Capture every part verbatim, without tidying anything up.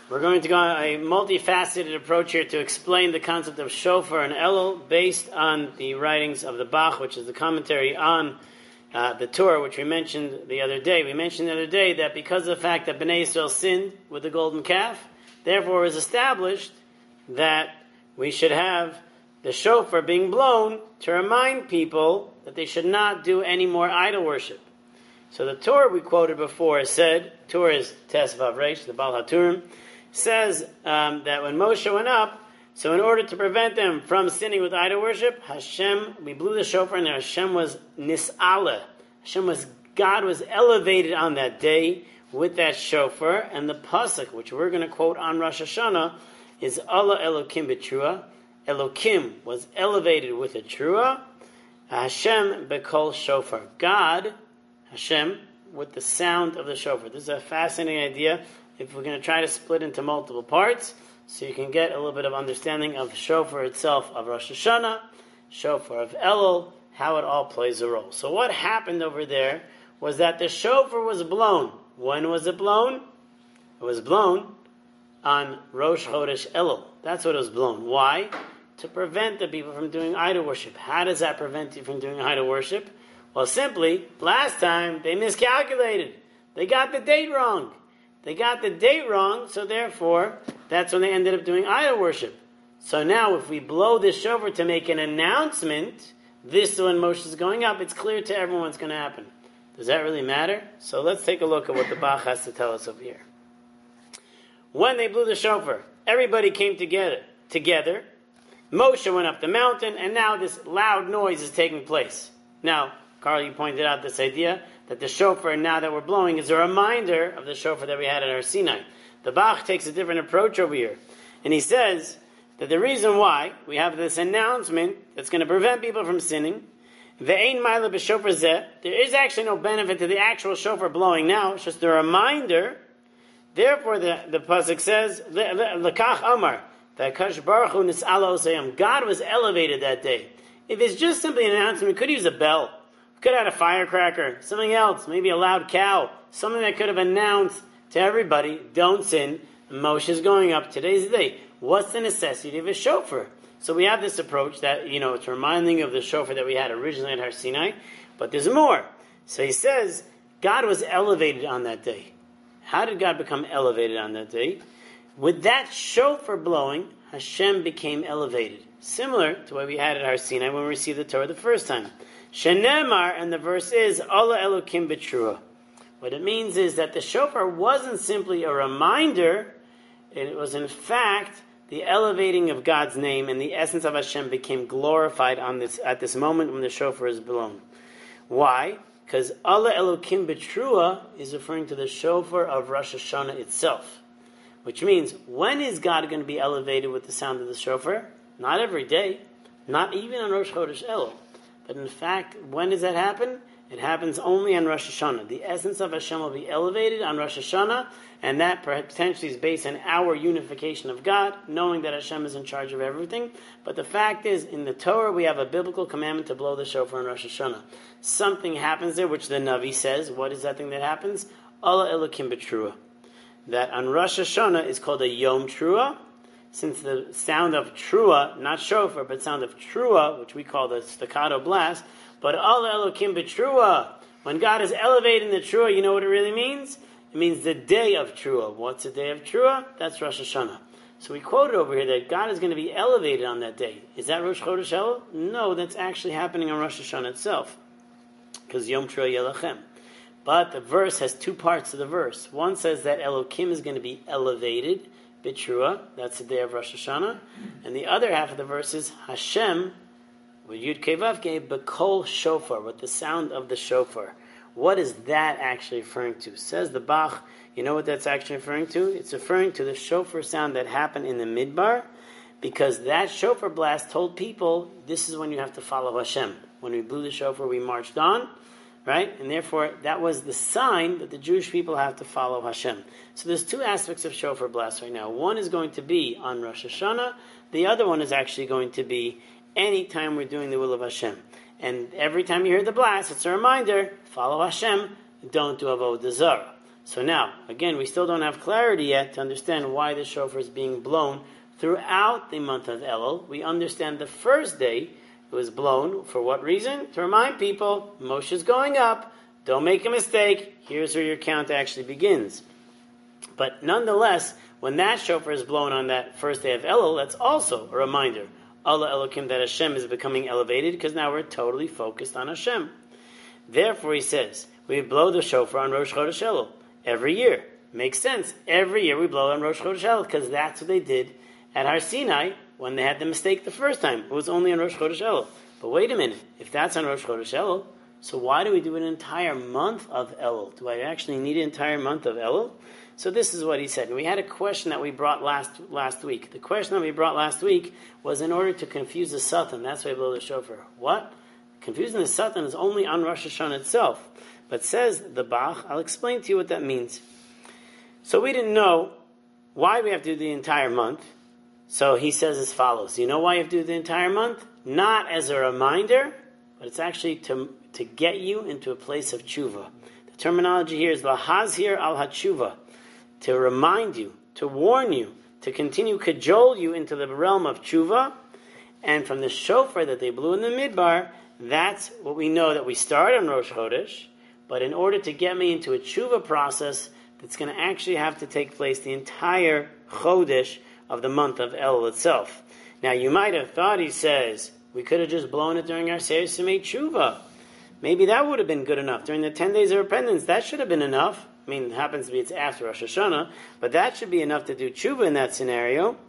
We're going to go on a multifaceted approach here to explain the concept of shofar and elul based on the writings of the Bach, which is the commentary on uh, the Torah, which we mentioned the other day. We mentioned the other day that because of the fact that Bnei Yisrael sinned with the golden calf, therefore it was established that we should have the shofar being blown to remind people that they should not do any more idol worship. So the Torah we quoted before said, Torah is Tes Vav Reish, the Baal HaTurim, says um, that when Moshe went up, so in order to prevent them from sinning with idol worship, Hashem, we blew the shofar and Hashem was nis'ala. Hashem was, God was elevated on that day with that shofar, and the pasuk, which we're going to quote on Rosh Hashanah, is Allah Elokim b'trua. Elokim was elevated with a trua. Hashem bekol shofar. God, Hashem, with the sound of the shofar. This is a fascinating idea. If we're going to try to split into multiple parts, so you can get a little bit of understanding of shofar itself, of Rosh Hashanah, shofar of Elul, how it all plays a role. So what happened over there was that the shofar was blown. When was it blown? It was blown on Rosh Chodesh Elul. That's what it was blown. Why? To prevent the people from doing idol worship. How does that prevent you from doing idol worship? Well, simply, last time they miscalculated. They got the date wrong. They got the date wrong, so therefore, that's when they ended up doing idol worship. So now, if we blow this shofar to make an announcement, this is when Moshe is going up, it's clear to everyone what's going to happen. Does that really matter? So let's take a look at what the Bach has to tell us over here. When they blew the shofar, everybody came together. Together, Moshe went up the mountain, and now this loud noise is taking place. Now, Carl, you pointed out this idea that the shofar, now that we're blowing, is a reminder of the shofar that we had at our Sinai. The Bach takes a different approach over here. And he says that the reason why we have this announcement that's going to prevent people from sinning, ve'ein ma'ila b'shofar zeh, there is actually no benefit to the actual shofar blowing now. It's just a reminder. Therefore, the, the pasuk says, l'kach amar, v'akash baruch hu nis'ala osayim. God was elevated that day. If it's just simply an announcement, we could use a bell. We could have had a firecracker, something else, maybe a loud cow, something that could have announced to everybody, don't sin. Moshe's going up, today's the day. What's the necessity of a shofar? So we have this approach that, you know, it's reminding of the shofar that we had originally at Har Sinai, but there's more. So he says, God was elevated on that day. How did God become elevated on that day? With that shofar blowing, Hashem became elevated. Similar to what we had at Har Sinai when we received the Torah the first time. Shenemar, and the verse is, Allah Elokim b'trua. What it means is that the shofar wasn't simply a reminder, it was in fact the elevating of God's name, and the essence of Hashem became glorified on this at this moment when the shofar is blown. Why? Because Allah Elokim b'trua is referring to the shofar of Rosh Hashanah itself. Which means, when is God going to be elevated with the sound of the shofar? Not every day, not even on Rosh Chodesh Elul. But in fact, when does that happen? It happens only on Rosh Hashanah. The essence of Hashem will be elevated on Rosh Hashanah, and that potentially is based on our unification of God, knowing that Hashem is in charge of everything. But the fact is, in the Torah, we have a biblical commandment to blow the shofar on Rosh Hashanah. Something happens there, which the Navi says. What is that thing that happens? Allah Elokim b'trua. That on Rosh Hashanah is called a Yom Trua, since the sound of trua, not shofar, but sound of trua, which we call the staccato blast, but Allah Elokim b'trua, when God is elevating the trua, you know what it really means? It means the day of trua. What's the day of trua? That's Rosh Hashanah. So we quoted over here that God is going to be elevated on that day. Is that Rosh Chodesh Elul? No, that's actually happening on Rosh Hashanah itself, because Yom Trua Yelachem. But the verse has two parts to the verse. One says that Elokim is going to be elevated, B'trua, that's the day of Rosh Hashanah. And the other half of the verse is Hashem, with Yud Kei Vav Kei, B'kol Shofar, with the sound of the shofar. What is that actually referring to? Says the Bach, you know what that's actually referring to? It's referring to the shofar sound that happened in the Midbar, because that shofar blast told people, this is when you have to follow Hashem. When we blew the shofar, we marched on, right? And therefore, that was the sign that the Jewish people have to follow Hashem. So there's two aspects of shofar blast right now. One is going to be on Rosh Hashanah. The other one is actually going to be any time we're doing the will of Hashem. And every time you hear the blast, it's a reminder, follow Hashem, don't do Avodah Zarah. So now, again, we still don't have clarity yet to understand why the shofar is being blown throughout the month of Elul. We understand the first day it was blown. For what reason? To remind people, Moshe's going up. Don't make a mistake. Here's where your count actually begins. But nonetheless, when that shofar is blown on that first day of Elul, that's also a reminder. Allah Elokim, that Hashem is becoming elevated, because now we're totally focused on Hashem. Therefore, he says, we blow the shofar on Rosh Chodesh Elul every year. Makes sense. Every year we blow on Rosh Chodesh Elul, because that's what they did at Har Sinai when they had the mistake the first time. It was only on Rosh Chodesh Elul. But wait a minute. If that's on Rosh Chodesh Elul, so why do we do an entire month of Elul? Do I actually need an entire month of Elul? So this is what he said. And we had a question that we brought last last week. The question that we brought last week was in order to confuse the Satan. That's why we blow the shofar. What? Confusing the Satan is only on Rosh Hashanah itself. But says the Bach, I'll explain to you what that means. So we didn't know why we have to do the entire month. So he says as follows. You know why you have to do the entire month? Not as a reminder, but it's actually to, to get you into a place of tshuva. The terminology here is lahazhir al hatshuva. To remind you, to warn you, to continue cajole you into the realm of tshuva. And from the shofar that they blew in the midbar, that's what we know that we start on Rosh Chodesh. But in order to get me into a tshuva process that's going to actually have to take place the entire Chodesh of the month of Elul itself. Now you might have thought, he says, we could have just blown it during our Seir Simei Tshuva. Maybe that would have been good enough. During the ten days of repentance, that should have been enough. I mean, it happens to be it's after Rosh Hashanah, but that should be enough to do tshuva in that scenario.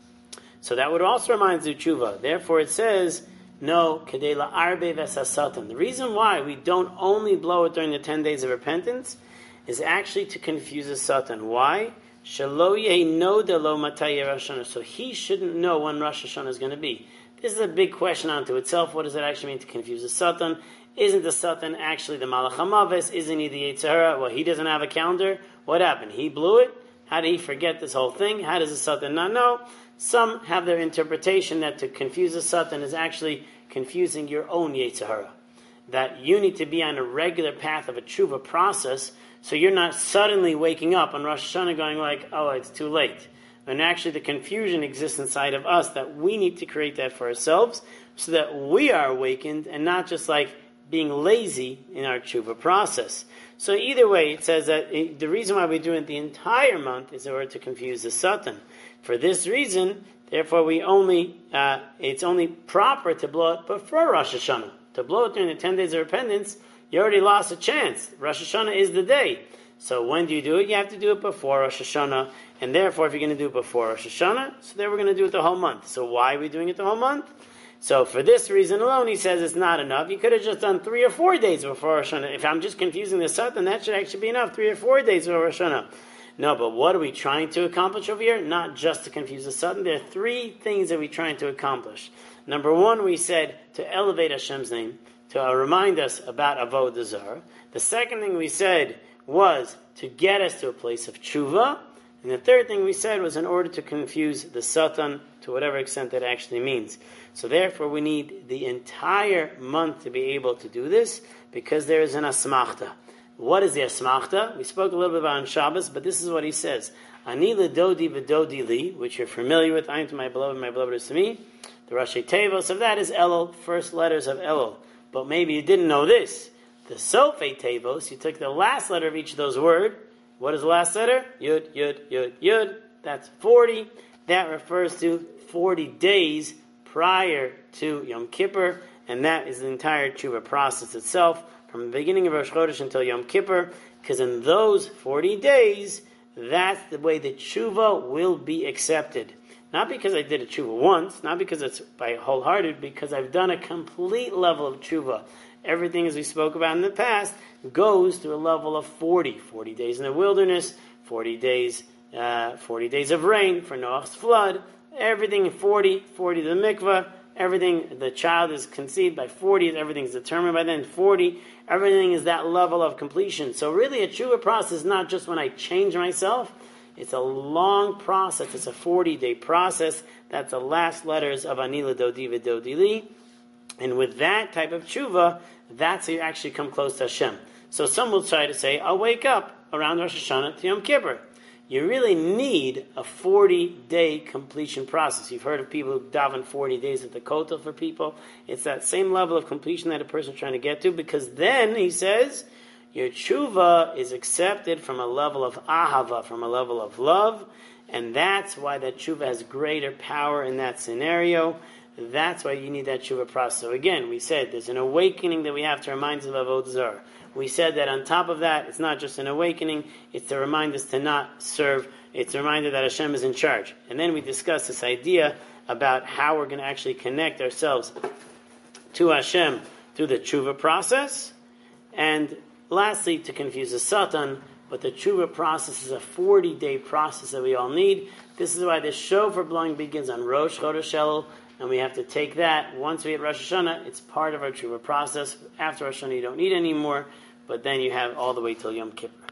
So that would also remind us of tshuva. Therefore it says, no, kedei la'arbe v'sasatan. The reason why we don't only blow it during the ten days of repentance is actually to confuse the Satan. Why? Shelo yeinoda lo matay Rosh Hashanah. So he shouldn't know when Rosh Hashanah is going to be. This is a big question unto itself. What does it actually mean to confuse the Satan? Isn't the Satan actually the Malach HaMaves? Isn't he the Yetzer Hara? Well, he doesn't have a calendar. What happened? He blew it? How did he forget this whole thing? How does the Satan not know? Some have their interpretation that to confuse the Satan is actually confusing your own Yetzer Hara. That you need to be on a regular path of a tshuva process, so you're not suddenly waking up on Rosh Hashanah going like, oh, it's too late. And actually the confusion exists inside of us that we need to create that for ourselves so that we are awakened and not just like being lazy in our tshuva process. So either way, it says that it, the reason why we do it the entire month is in order to confuse the Satan. For this reason, therefore, we only uh, it's only proper to blow it before Rosh Hashanah. To blow it during the ten days of repentance, you already lost a chance. Rosh Hashanah is the day. So when do you do it? You have to do it before Rosh Hashanah. And therefore, if you're going to do it before Rosh Hashanah, so then we're going to do it the whole month. So why are we doing it the whole month? So for this reason alone, he says it's not enough. You could have just done three or four days before Rosh Hashanah. If I'm just confusing the Satan, that should actually be enough. Three or four days before Rosh Hashanah. No, but what are we trying to accomplish over here? Not just to confuse the Satan. There are three things that we're trying to accomplish. Number one, we said to elevate Hashem's name, to uh, remind us about Avodah Zarah. The second thing we said was to get us to a place of tshuva. And the third thing we said was in order to confuse the Satan to whatever extent that actually means. So therefore we need the entire month to be able to do this because there is an asmachta. What is the asmachta? We spoke a little bit about on Shabbos, but this is what he says. Ani ledodi v'dodi li, which you're familiar with. I am to my beloved, my beloved is to me. The Rashi Tevos of that is Elul, first letters of Elul. But maybe you didn't know this. The Sofei Tevos, you took the last letter of each of those words. What is the last letter? Yud, Yud, Yud, Yud. That's forty. That refers to forty days prior to Yom Kippur, and that is the entire tshuva process itself, from the beginning of Rosh Chodesh until Yom Kippur, because in those forty days, that's the way the tshuva will be accepted. Not because I did a tshuva once, not because it's by wholehearted, because I've done a complete level of tshuva. Everything, as we spoke about in the past, goes to a level of forty. forty days in the wilderness, forty days, uh, forty days of rain for Noah's flood, everything forty, forty to the mikvah, everything, the child is conceived by forty, everything's determined by then, forty, everything is that level of completion. So really a tshuva process is not just when I change myself, it's a long process, it's a forty-day process. That's the last letters of Ani Ledodi V'Dodi Li. And with that type of tshuva, that's how you actually come close to Hashem. So some will try to say, I'll wake up. around Rosh Hashanah to Yom Kippur. You really need a forty-day completion process. You've heard of people who daven forty days at the kotel for people. It's that same level of completion that a person is trying to get to, because then, he says, your tshuva is accepted from a level of ahava, from a level of love, and that's why that tshuva has greater power in that scenario. That's why you need that tshuva process. So again, we said there's an awakening that we have to remind us of Avodah Zarah. We said that on top of that, it's not just an awakening, it's to remind us to not serve, it's a reminder that Hashem is in charge. And then we discussed this idea about how we're going to actually connect ourselves to Hashem through the tshuva process. And lastly, to confuse the Satan, but the tshuva process is a forty-day process that we all need. This is why the shofar blowing begins on Rosh Chodesh Elul, and we have to take that. Once we hit Rosh Hashanah, it's part of our tshuva process. After Rosh Hashanah, you don't need any more, but then you have all the way till Yom Kippur.